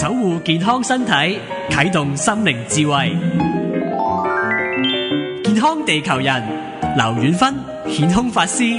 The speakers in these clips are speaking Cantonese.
守護健康身體，啟動心靈智慧。健康地球人，劉遠芬，顯空法師。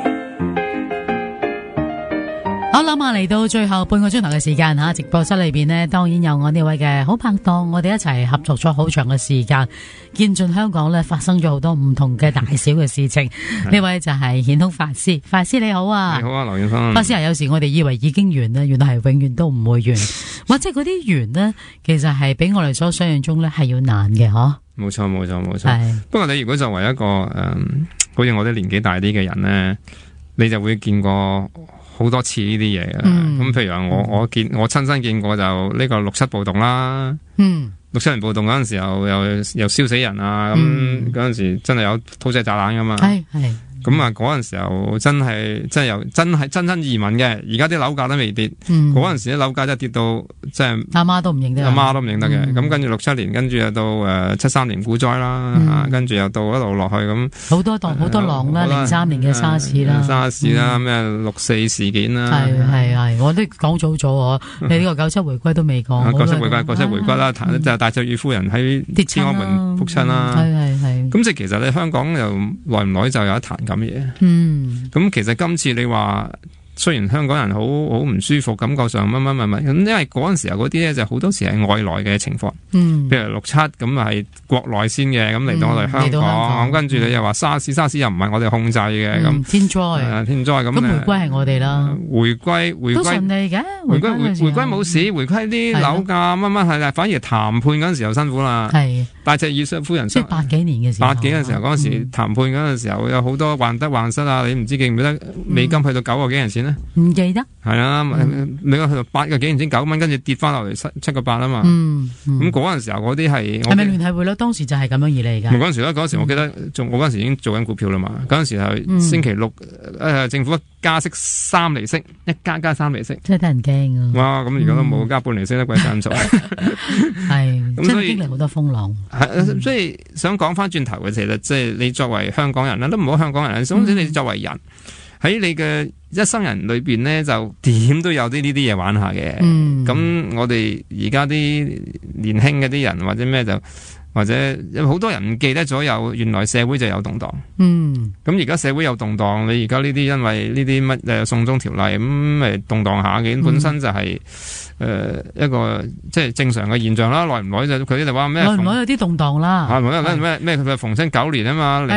好啦，嚟到最後半個鐘頭嘅時間吓，直播室裏邊呢，當然有我呢位嘅好拍檔，我哋一齊合作咗好長嘅時間，見盡香港呢發生咗好多唔同嘅大小嘅事情。呢位就係顯空法師，法師你好啊！ 你好啊，劉遠芬。 法師啊，有時我哋以為已經完啦，原來係永遠都唔會完，或者嗰啲完呢，其實係比我哋所想象中呢係要難嘅，嗬？ 冇錯。不過你如果作為一個好似我哋年紀大啲嘅人呢，你就會見過好多次呢啲嘢嘅。咁譬如話我親身見過就呢個6·7暴動啦。6·7年暴動嗰陣時候又燒死人啊，咁嗰陣時真係有土製炸彈噶嘛。係。咁啊，嗰陣時候真係移民嘅。而家啲樓價都未跌，嗰陣時啲樓價真係跌到即係阿媽都唔認得嘅。咁跟住6·7年，跟住又到7·3年股災啦，跟住又到一路落去咁。好多浪啦，03年嘅沙士啦， 咩6·4事件啦。 係，我都講早咗你呢個97回歸都未講。 97回歸啦，就戴卓爾夫人喺天安門仆親啦。係。咁即係其實你香港又耐唔耐就有一壇咁嘢。咁其實今次你話雖然香港人好唔舒服，感覺上乜，咁因為嗰陣時候嗰啲咧就好多時係外來嘅情況。譬如6·7咁係國內先嘅，咁嚟到我哋香港，咁跟住你又話沙士又唔係我哋控制嘅，咁天災咁。咁回歸係我哋啦，回歸都順利嘅，回歸冇事，回歸啲樓價乜係啦，反而談判嗰陣時又辛苦啦。係戴卓爾夫人即係 80幾年嘅時候， 嗰陣時談判嗰陣時候有好多患得患失啊！你唔知記唔記得美金去到9個幾銀錢咧？ 唔記得。係啊，美金去到8個幾銀錢9蚊，跟住跌翻落嚟7個8啊嘛。咁嗰陣時候嗰啲係咪聯繫匯率當時就係咁樣而嚟㗎？ 嗰陣時咧，嗰陣時我記得我嗰陣時已經做緊股票啦嘛。嗰陣時係星期六政府加息3厘息，一加3厘息， 真係得人驚啊！ 哇！咁而家都冇加半厘息，得鬼咁做。 係，真係經歷好多風浪。 所以想講翻轉頭嘅，其實即係你作為香港人啦，都唔好香港人，總之你作為人喺你嘅一生人裏邊呢，就點都有呢啲嘢玩下嘅。咁我哋而家啲年輕嘅啲人或者咩就。或者有好多人唔記得咗原來社會就有動盪。咁而家社會有動盪，你而家呢啲因為呢啲乜送中條例咁咪動盪下嘅，本身就係一個即係正常嘅現象啦。耐唔耐就佢哋話咩？ 耐唔耐有啲動盪啦。 咩佢逢親9年啊嘛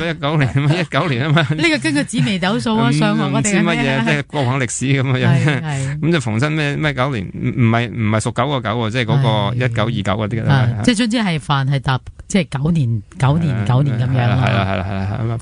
，09、19年啊嘛。呢個根據紫微斗數啊，上行我哋唔知乜嘢，即係過往歷史咁樣。咁就逢親咩9年，唔係屬9個9，即係嗰個1929嗰啲啦。即係總之係係搭即係9年咁樣。 係啦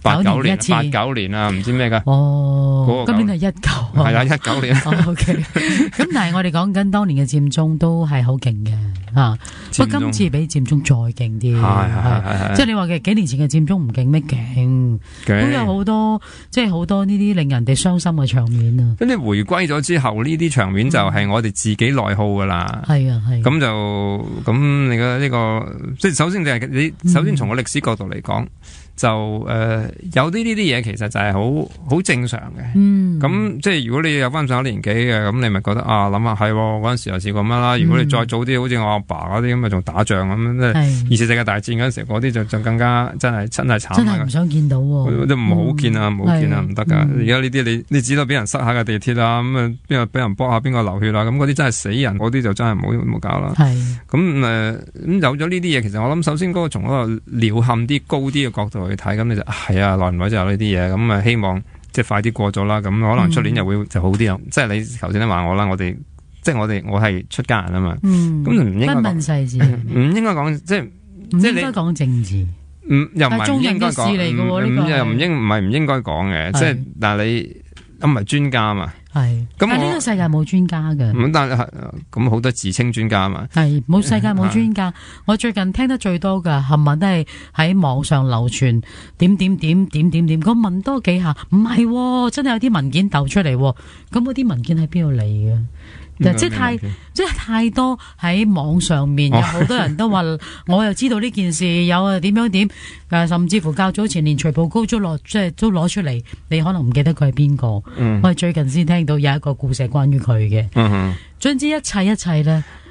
89年啊，唔知咩噶。 今年係19。 係啦，19年。 OK。咁但係我哋講緊當年嘅佔中都係好勁嘅吓，不過今次比佔中再勁啲。係。即係你話嘅幾年前嘅佔中唔勁咩？勁。都有好多即係好多呢啲令人哋傷心嘅場面啊。 跟住回歸咗之後，呢啲場面就係我哋自己內耗噶啦。係啊係。咁你嘅呢個即係首先就係你首先從個歷史角度嚟講，就有啲呢啲嘢其實就係好正常嘅。咁即係如果你有翻上年紀嘅，咁你咪覺得諗下係嗰陣時又試過乜啦。如果你再早啲，好似我阿爸嗰啲咁啊，仲打仗咁，即係2次世界大戰嗰陣時嗰啲就更加真係慘。 真係唔想見到喎。 都唔好見啊，唔好見啊，唔得噶。而家呢啲你只到俾人塞下嘅地鐵啊，咁啊邊個俾人剝下邊個流血啊，咁嗰啲真係死人，嗰啲就真係唔好搞啦。咁有咗呢啲嘢，其實我諗首先嗰個從嗰個鳥瞰啲高啲嘅角度去睇，咁你就係啊，耐唔耐就有呢啲嘢，咁啊希望即係快啲過咗啦，咁可能出年又會就好啲啊。即係你頭先都話我啦，我係出家人啊嘛，咁唔應該講世事，唔應該講即係唔應該講政治， 又唔係唔應該講，又唔應該講嘅，即係但係你唔係專家嘛。係， 但係呢個世界冇專家嘅。 但係咁好多自稱專家嘛。係， 冇世界冇專家。我最近聽得最多嘅，冚唪唥都係喺網上流傳點。我問多幾下，唔係，真係有啲文件抖出嚟。咁嗰啲文件喺邊度嚟嘅？即係太多喺網上面，有好多人都話，我又知道呢件事有啊點樣，甚至乎較早前連徐步高都攞出嚟，你可能唔記得佢係邊個。我係最近先聽到有一個故事關於佢嘅。總之一切咧，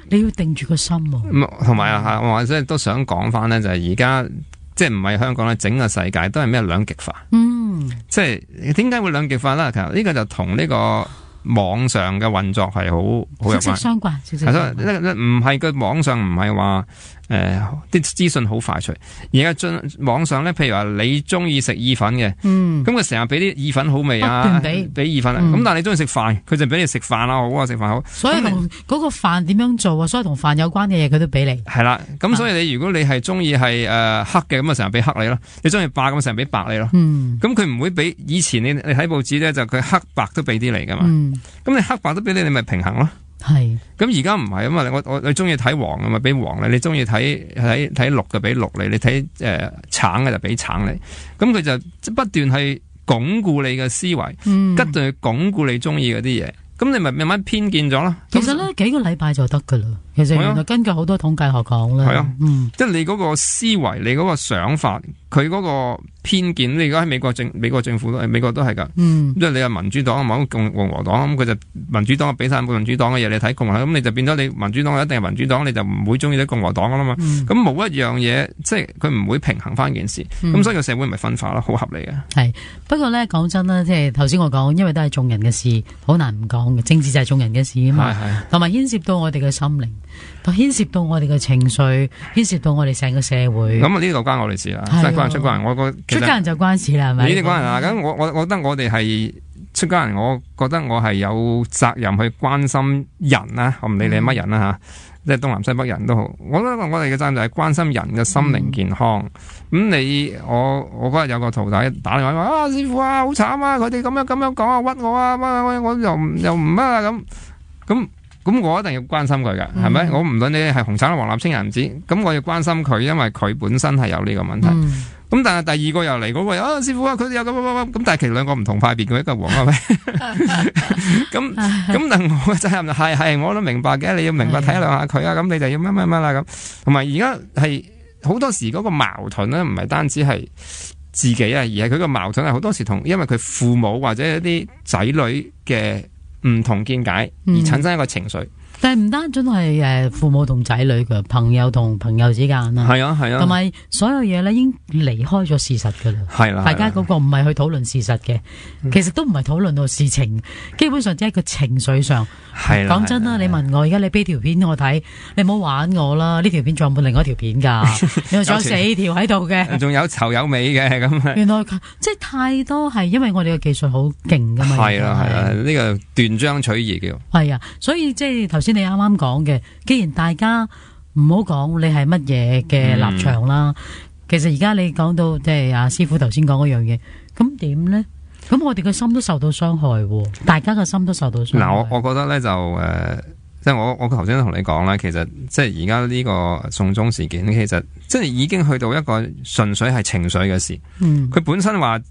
你要定住個心喎。 同埋啊，我即係都想講翻咧，就係而家即係唔係香港咧，整個世界都係咩兩極化。即係點解會兩極化咧？其實呢個就同呢個網上嘅運作係好有關， 息息相關。 唔係個網上唔係話啲資訊好快脆，而家網上咧，譬如話你中意食意粉嘅，咁佢成日俾啲意粉好味啊，俾意粉，咁但係你中意食飯，佢就俾你食飯啊，好啊，食飯好。 所以同嗰個飯點樣做啊，所以同飯有關嘅嘢佢都俾你。 係啦，咁所以你如果你係中意係黑嘅，咁啊成日俾黑你咯；你中意白咁成日俾白你咯。咁佢唔會俾以前你睇報紙咧，就佢黑白都俾啲嚟噶嘛。咁你黑白都俾你，你咪平衡咯。係，咁而家唔係啊嘛，你中意睇黃啊嘛，俾黃你；你中意睇綠就俾綠你；你睇橙嘅就俾橙你。咁佢就不斷係鞏固你嘅思維，不斷去鞏固你中意嗰啲嘢。咁你咪慢慢偏見咗咯。 其實咧幾個禮拜就得噶啦。其實原來根據好多統計學講咧， 即係你嗰個思維，你嗰個想法，佢嗰個偏見。你而家喺美國政府美國都係噶，即係你係民主黨啊，共和黨咁，佢就民主黨俾晒民主黨嘅嘢你睇，共和黨咁你就變咗你民主黨一定係民主黨，你就唔會中意啲共和黨噶啦嘛。咁冇一樣嘢，即係佢唔會平衡翻件事。咁所以個社會咪分化咯，好合理嘅。 係不過咧，講真啦，即係頭先我講，因為都係眾人嘅事，好難唔講嘅。政治就係眾人嘅事啊嘛，同埋牽涉到我哋嘅心靈。牽涉到我哋嘅情緒，牽涉到我哋成個社會。咁啊，呢個關我哋事啦，即係關人出關人。我覺得出家人就關事啦，係咪？呢啲關人啊，咁我覺得我哋係出家人，我覺得我係有責任去關心人啦。我唔理你係乜人啦吓，即係東南西北人都好。我覺得我哋嘅責任就係關心人嘅心靈健康。咁我嗰日有個徒弟打電話話啊，師傅啊，好慘啊，佢哋咁樣講啊，屈我啊，我又唔乜啊咁我一定要關心佢㗎，係咪？我唔論你係紅橙黃藍青藍紫，咁我要關心佢，因為佢本身係有呢個問題。咁但係第二個又嚟嗰個啊，師傅啊，佢哋有咁，但係其實兩個唔同派別嘅，一個黃係咪？咁但係我嘅責任係我都明白嘅，你要明白體諒下佢啊，咁你就要乜啦咁。同埋而家係好多時嗰個矛盾咧，唔係單止係自己啊，而係佢個矛盾係好多時因為佢父母或者一啲仔女嘅唔同見解而產生一個情緒。但係唔單止係父母同仔女嘅，朋友同朋友之間啦，係啊，同埋所有嘢咧已經離開咗事實噶啦，係啦，大家嗰個唔係去討論事實嘅，其實都唔係討論到事情，基本上只係個情緒上。係講真啦，你問我而家你俾條片我睇，你唔好玩我啦，呢條片仲有冇另外一條片噶？你仲有4條喺度嘅，仲有頭有尾嘅咁。原來即係太多係因為我哋嘅技術好勁噶嘛。係啦，呢個斷章取義叫。係啊，所以即係頭先你啱啱講嘅，既然大家唔好講你係乜嘢嘅立場啦，其實而家你講到即係阿師傅頭先講嗰樣嘢，咁點咧？咁我哋嘅心都受到傷害，大家嘅心都受到傷害。嗱，我覺得咧就即係我頭先都同你講啦，其實即係而家呢個送中事件，其實即係已經去到一個純粹係情緒嘅事。佢本身話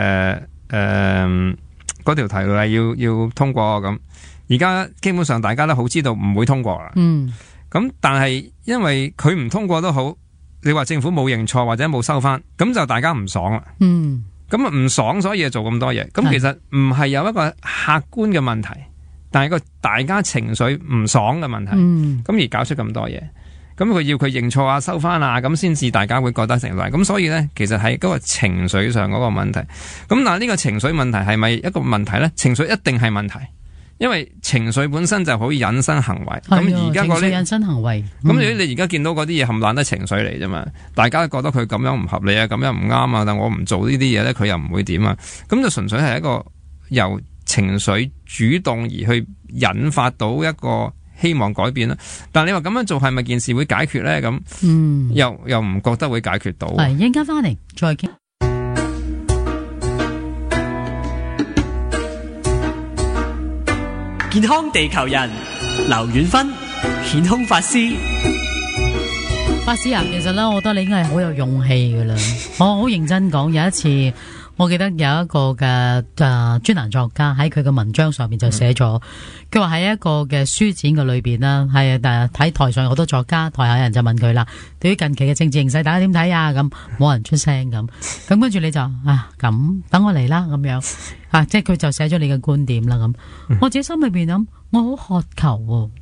嗰條題例要通過咁，而家基本上大家都好知道唔會通過啦。咁但係因為佢唔通過都好，你話政府冇認錯或者冇收翻，咁就大家唔爽啦。咁啊唔爽，所以就做咁多嘢。咁其實唔係有一個客觀嘅問題，但係個大家情緒唔爽嘅問題。咁而搞出咁多嘢，咁佢要佢認錯啊、收翻啊，咁先至大家會覺得成立。咁所以呢，其實喺嗰個情緒上嗰個問題。咁但係呢個情緒問題係咪一個問題呢？情緒一定係問題。因為情緒本身就可以引申行為，咁而家嗰啲引申行為，咁如果你而家見到嗰啲嘢冚爛得情緒嚟啫嘛，大家覺得佢咁樣唔合理啊，咁樣唔啱啊，但我唔做呢啲嘢咧，佢又唔會點啊，咁就純粹係一個由情緒主動而去引發到一個希望改變啦。但係你話咁樣做係咪件事會解決咧？咁又唔覺得會解決到。係，一陣間翻嚟再傾。 健康地球人劉遠芬顯空法師啊，其實咧，我覺得你應該係好有勇氣噶啦。我好認真講，有一次我記得有一個嘅專欄作家喺佢嘅文章上面就寫咗，佢話喺一個嘅書展嘅裏邊啦，係睇台上有好多作家，台下有人就問佢啦，對於近期嘅政治形勢，大家點睇啊？咁冇人出聲咁跟住你就咁等我嚟啦咁樣即係佢就寫咗你嘅觀點啦咁。我自己心裏邊諗，我好渴求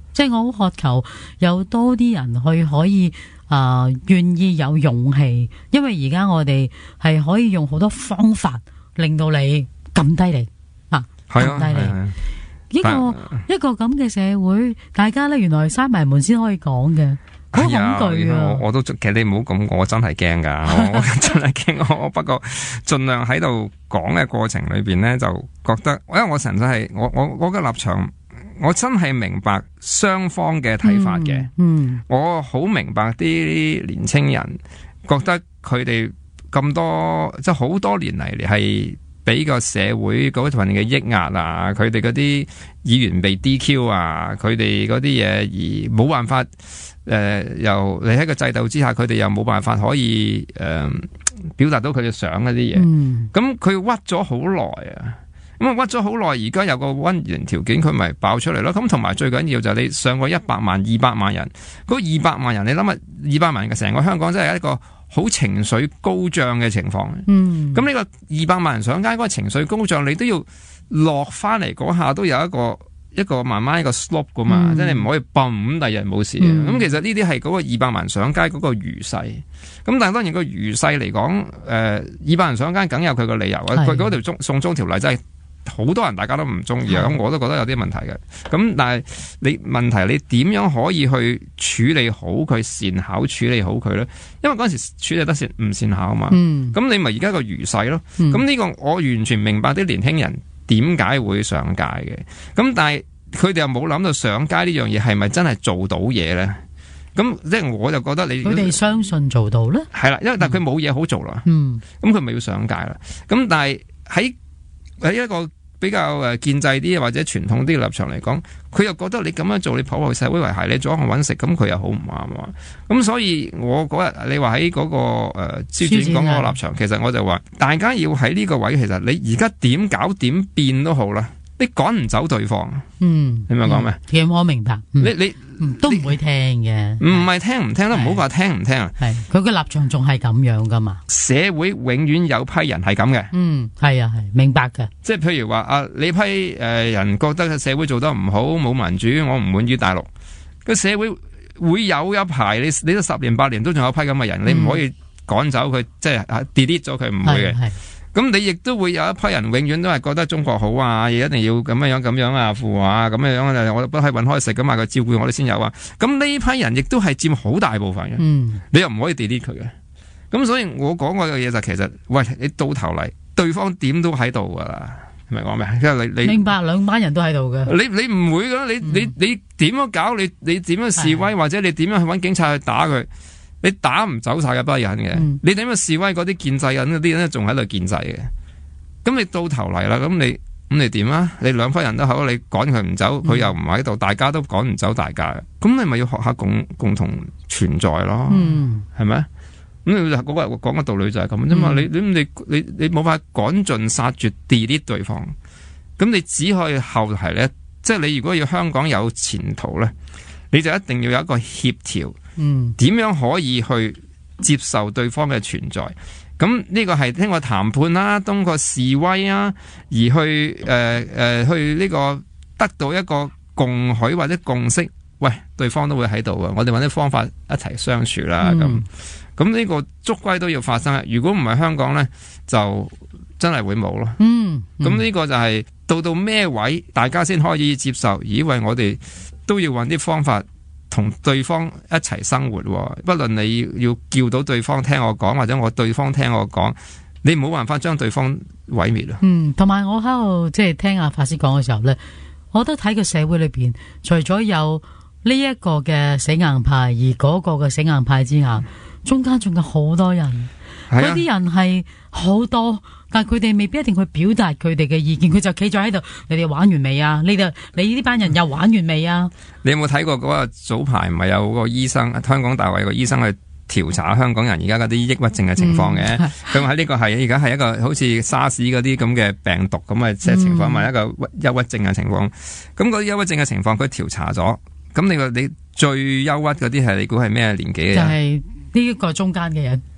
即係我好渴求有多啲人去可以願意有勇氣，因為而家我哋係可以用好多方法令到你撳低你撳低你。一個咁嘅社會，大家咧原來閂埋門先可以講嘅。好恐懼啊！ 我都其實你唔好咁，我真係驚噶，我真係驚。我不過盡量喺度講嘅過程裏邊咧，就覺得，因為我純粹係我嘅立場，我真係明白雙方嘅睇法嘅。我好明白啲年青人覺得佢哋咁多，即係好多年嚟係俾個社會嗰份嘅抑壓啊，佢哋嗰啲議員被 DQ 啊，佢哋嗰啲嘢而冇辦法。又你喺個制度之下，佢哋又冇辦法可以表達到佢哋想嗰啲嘢。咁佢屈咗好耐啊！咁屈咗好耐，而家有個溫源條件，佢咪爆出嚟咯。咁同埋最緊要就係你上過100萬、200萬人，嗰200萬人，你諗下200萬人嘅成個香港真係一個好情緒高漲嘅情況。咁呢個200萬人上街嗰個情緒高漲，你都要落翻嚟嗰下都有一個慢慢一個 slope 噶嘛，即係你唔可以嘣第日冇事。咁其實呢啲係嗰個200萬上街嗰個餘勢。咁但係當然個餘勢嚟講，200人上街梗有佢個理由。佢嗰條送中條例真係好多人大家都唔中意啊，咁我都覺得有啲問題嘅。咁但係問題你點樣可以去處理好佢，善巧處理好佢咧？因為嗰陣時處理得唔善巧啊嘛。咁你咪而家個餘勢咯。咁呢個我完全明白啲年輕人點解會上街嘅。咁但係佢哋又冇諗到上街呢樣嘢係咪真係做到嘢咧？咁即係我就覺得佢哋相信做到咧， 係啦，因為但係佢冇嘢好做啦。咁佢咪要上街啦？咁但係喺一個比較建制啲或者傳統啲嘅立場嚟講，佢又覺得你咁樣做，你破壞社會維繫，你阻我搵食，咁佢又好唔啱啊！咁所以我嗰日你話喺嗰個書展講嗰個立場，其實我就話大家要喺呢個位，其實你而家點搞點變都好啦，你趕唔走對方。你明唔明講咩？ 其實我明白。你都唔會聽嘅。 唔係聽唔聽都唔好話聽唔聽啊。 係佢嘅立場仲係咁樣噶嘛？ 社會永遠有批人係咁嘅。 係啊，係明白嘅。即係譬如話你批人覺得社會做得唔好，冇民主，我唔滿於大陸。個社會會有一排，你都10年8年都仲有批咁嘅人，你唔可以趕走佢，即係 delete 咗佢，唔會嘅。咁你亦都會有一批人永遠都係覺得中國好啊，亦一定要咁樣啊，富啊，咁樣我不可以搵開食咁啊，佢照顧我哋先有啊。咁呢批人亦都係佔好大部分嘅。你又唔可以 delete 佢嘅。咁所以我講嗰個嘢就其實，喂，你到頭嚟，對方點都喺度噶啦，明我咩？因為你明白兩班人都喺度嘅。 你唔會噶，你點樣搞？你點樣示威，或者你點樣去搵警察去打佢？你打唔走晒嘅班人嘅，你點樣示威嗰啲建制人嗰啲人仲喺度建制嘅，咁你到頭嚟啦，咁你點啊？你兩批人都好，你趕佢唔走，佢又唔喺度，大家都趕唔走大家，咁你咪要學下共同存在咯，係咪？咁你嗰個講嘅道理就係咁啫嘛，你冇法趕盡殺絕 delete 對方，咁你只可以後提咧，即係你如果要香港有前途咧，你就一定要有一個協調。點樣可以去接受對方嘅存在？咁呢個係經過談判啦，通過示威啊，而去去呢個得到一個共許或者共識。喂，對方都會喺度啊！我哋揾啲方法一齊相處啦。咁呢個終歸都要發生。如果唔係香港呢，就真係會冇咯。咁呢個就係到咩位，大家先可以接受？以為我哋都要揾啲方法。同對方一齊生活，不論你要叫到對方聽我講，或者對方聽我講，你冇辦法將對方毀滅啊。 同埋我喺度即係聽阿法師講嘅時候呢，我都睇個社會裏邊，除咗有呢一個嘅死硬派，而嗰個嘅死硬派之下，中間仲有好多人，嗰啲人係好多。但係佢哋未必一定去表達佢哋嘅意見，佢就企咗喺度。你哋玩完未啊？你呢班人又玩完未啊？ 你有冇睇過嗰個早排唔係有個醫生，香港大學個醫生去調查香港人而家嗰啲抑鬱症嘅情況嘅？咁喺呢個係而家係一個好似沙士嗰啲咁嘅病毒咁嘅即係情況，咪一個憂鬱症嘅情況。咁嗰啲憂鬱症嘅情況，佢調查咗。咁你最憂鬱嗰啲係你估係咩年紀嘅人？ 就係呢一個中間嘅人。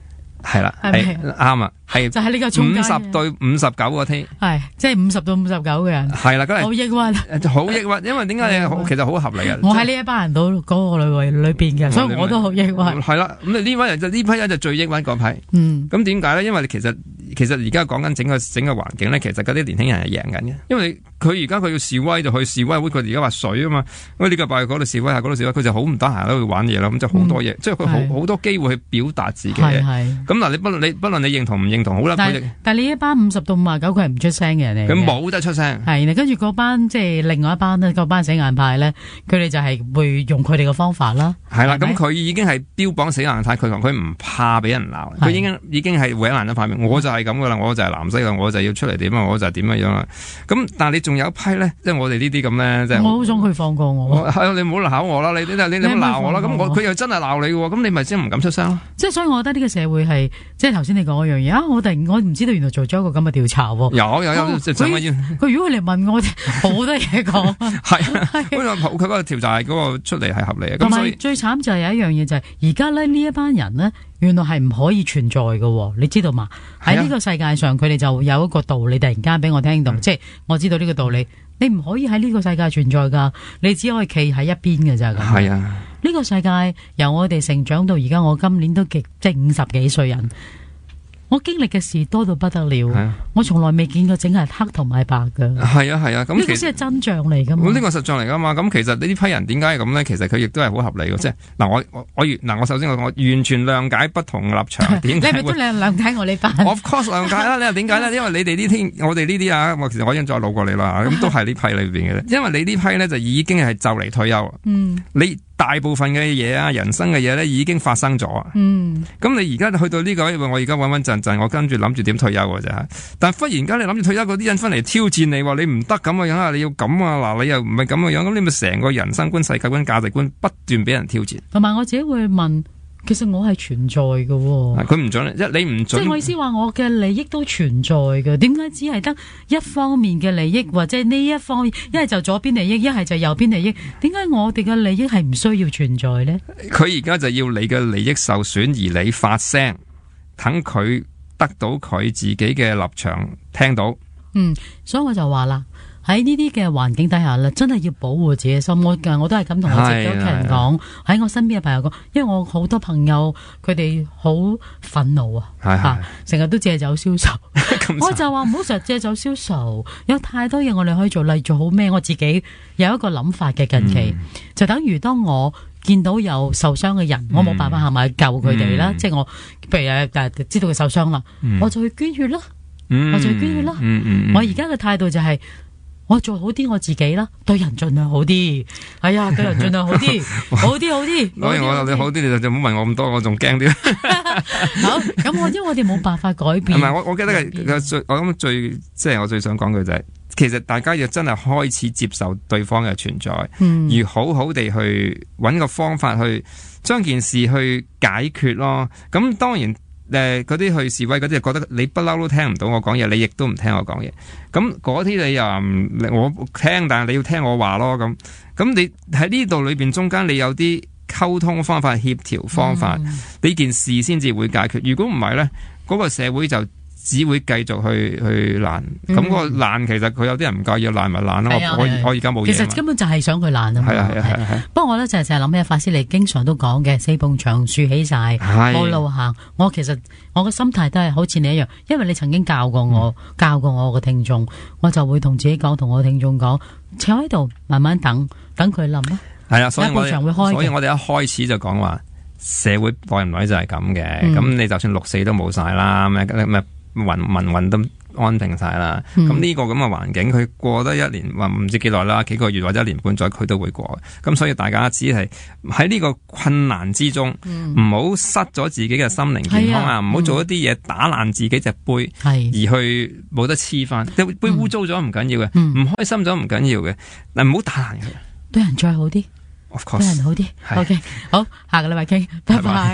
係啦，係啱啊，係就係呢個中間 50對59個 T， 係即係50到59嘅人， 係啦， 好抑鬱， 好抑鬱，因為點解其實好合理嘅。 我喺呢一班人度嗰個裏邊嘅，所以我都好抑鬱。 係啦，咁呢班人就呢批人就最抑鬱嗰批。咁點解咧？因為其實而家講緊整個環境咧，其實嗰啲年輕人係贏緊嘅，因為佢而家佢要示威就去示威會，佢而家話水啊嘛，咁呢個拜嗰度示威，嗰度示威，佢就好唔得閒喺度玩嘢啦，咁就好多嘢，即係佢好多機會去表達自己嘅。咁嗱，你不論你認同唔認同，好啦。 但係呢一班50到59，佢係唔出聲嘅人嚟嘅， 佢冇得出聲。 係，跟住嗰班即係另外一班咧，嗰班死硬派咧，佢哋就係會用佢哋嘅方法啦。 係啦，咁佢已經係標榜死硬派，佢唔怕俾人鬧，佢已經係搲爛咗塊面，我就係咁噶啦，我就係藍色噶，我就要出嚟點啊，我就係點樣啦。咁但係你仲有一批咧，即係我哋呢啲咁咧，即係我好想佢放過我。 係你唔好鬧我啦，你唔好鬧我啦。咁佢又真係鬧你嘅，咁你咪先唔敢出聲咯。 即係所以我覺得呢個社會係即係頭先你講嗰樣嘢啊！我唔知道原來做咗一個咁嘅調查喎。有，佢如果佢嚟問我，好多嘢講。 係，佢嗰個調查嗰個出嚟係合理嘅。 同埋最慘就係有一樣嘢就係而家咧呢一班人咧，原來係唔可以存在嘅，你知道嘛？喺呢個世界上，佢哋就有一個道理，突然間俾我聽到，即係我知道呢個道理，你唔可以喺呢個世界存在噶，你只可以企喺一邊嘅咋咁。 係啊， 呢個世界由我哋成長到而家，我今年都即係50幾歲人。我經歷嘅事多到不得了，我從來未見過整係黑同埋白㗎。係啊，咁呢個先係真相嚟㗎嘛。 呢個實相嚟㗎嘛。咁其實呢批人點解係咁咧？其實佢亦都係好合理嘅，即係嗱，我首先我完全諒解不同立場。點解？你係咪都諒解我呢班 ？Of course 諒解啦。你話點解咧？因為你哋我哋呢啲啊，其實我已經再老過你啦，咁都係呢批裏邊嘅。因為你呢批咧就已經係就嚟退休。你大部分嘅嘢啊，人生嘅嘢咧已經發生咗。咁你而家去到呢個，我而家穩穩陣陣，我跟住諗住點退休嘅啫。但係忽然間你諗住退休嗰啲人翻嚟挑戰你，話你唔得咁嘅樣啊，你要咁啊，嗱你又唔係咁嘅樣，咁你咪成個人生觀、世界觀、價值觀不斷俾人挑戰。 同埋我自己會問，其實我係存在嘅喎。 佢唔准，你唔准。 即係我意思話，我嘅利益都存在嘅。點解只係得一方面嘅利益，或者呢一方面，一係就左邊利益，一係就右邊利益？點解我哋嘅利益係唔需要存在呢？ 佢而家就要你嘅利益受損，而你發聲，等佢得到佢自己嘅立場聽到。 所以我就話啦。喺呢啲嘅環境底下咧，真係要保護自己嘅心。我都係咁同我自己屋企人講，喺我身邊嘅朋友講，因為我好多朋友佢哋好憤怒啊，成日都借酒消愁。我就話唔好成日借酒消愁，有太多嘢我哋可以做，例如做好咩？我自己有一個諗法嘅近期，就等於當我見到有受傷嘅人，我冇辦法行埋去救佢哋啦。即係我譬如知道佢受傷啦，我就去捐血啦，我就去捐血啦。我而家嘅態度就係。我做好啲我自己啦，對人盡量好啲。係啊，對人盡量好啲，好啲。 所以我你好啲，你就唔好問我咁多，我仲驚啲。 好，咁因為我哋冇辦法改變。 唔係，我記得我諗即係我最想講嘅就係，其實大家要真係開始接受對方嘅存在，而好好地去揾個方法去將件事去解決咯。咁當然。嗰啲去示威嗰啲，就覺得你不嬲都聽唔到我講嘢，你亦都唔聽我講嘢。咁嗰啲你又我聽，但係你要聽我話咯。咁你喺呢度裏邊中間，你有啲溝通方法、協調方法，呢件事先至會解決。如果唔係咧，嗰個社會就只會繼續去爛。咁個爛其實佢有啲人唔介意爛咪爛咯。我而家冇嘢。 其實根本就係想佢爛啊嘛。 係。 不過我咧就係成日諗起法師你經常都講嘅，四埲牆豎起晒，冇路行。其實我個心態都係好似你一樣，因為你曾經教過我個聽眾，我就會同自己講，同我聽眾講，坐喺度慢慢等佢冧咯。係啊，所以我哋一開始就講話社會耐唔耐就係咁嘅。咁你就算6-4都冇晒啦，咩運都安定晒啦。咁呢個咁嘅環境，佢過得1年或唔知幾耐啦，幾個月或者1年半載，佢都會過。咁所以大家只係喺呢個困難之中，唔好失咗自己嘅心靈健康啊！唔好做一啲嘢打爛自己隻杯，而去冇得黐翻。杯污糟咗唔緊要嘅，唔開心咗唔緊要嘅，但唔好打爛佢。 對人再好啲， Of course， 對人好啲。OK， 好，下個禮拜傾，拜拜。